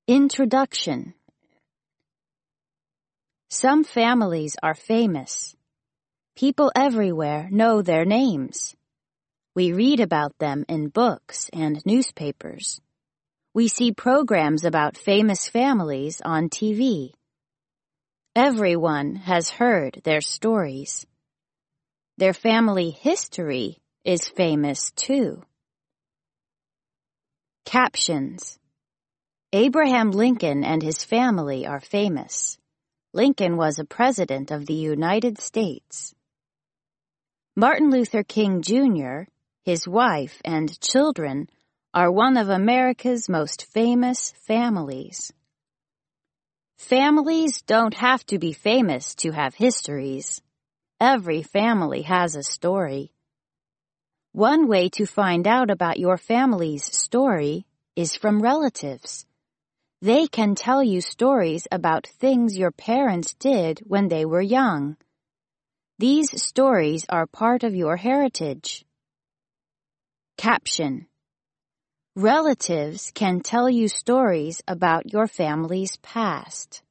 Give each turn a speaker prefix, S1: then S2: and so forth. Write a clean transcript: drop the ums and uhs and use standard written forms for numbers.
S1: Introduction. Some families are famous. People everywhere know their names. We read about them in books and newspapers. We see programs about famous families on TV. Everyone has heard their stories. Their family history is famous too. Captions. Abraham Lincoln and his family are famous. Lincoln was a president of the United States. Martin Luther King Jr., his wife, and children are one of America's most famous families. Families don't have to be famous to have histories. Every family has a story. One way to find out about your family's story is from relatives. They can tell you stories about things your parents did when they were young. These stories are part of your heritage. Caption. Relatives can tell you stories about your family's past.